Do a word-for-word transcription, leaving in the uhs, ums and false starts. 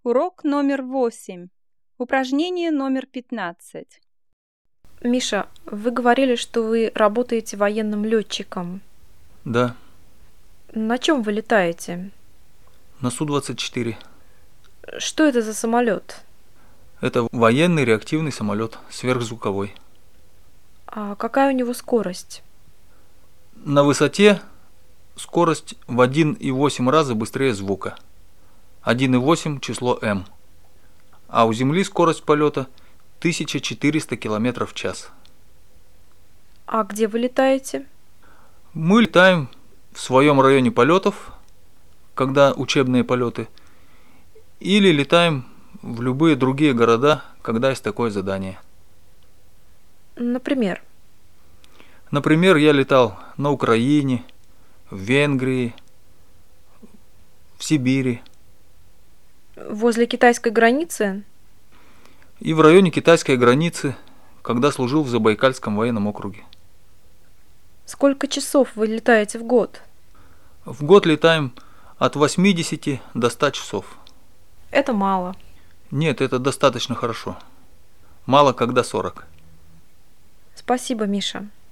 Урок номер восемь. Упражнение номер пятнадцать. Миша, вы говорили, что вы работаете военным летчиком. Да, На чем вы летаете? на Су двадцать четыре. Что это за самолет? Это военный реактивный самолет, сверхзвуковой. А какая у него скорость? На высоте скорость в один и восемь раза быстрее звука. один и восемь число М. А у Земли скорость полета тысяча четыреста километров в час. А где вы летаете? Мы летаем в своем районе полетов, когда учебные полеты, или летаем в любые другие города, когда есть такое задание. Например? Например, я летал на Украине, в Венгрии, в Сибири Возле китайской границы? и в районе китайской границы, когда служил в Забайкальском военном округе. Сколько часов вы летаете в год? В год летаем от восьмидесяти до ста часов. Это мало. Нет, это достаточно хорошо. Мало когда сорок. Спасибо, Миша.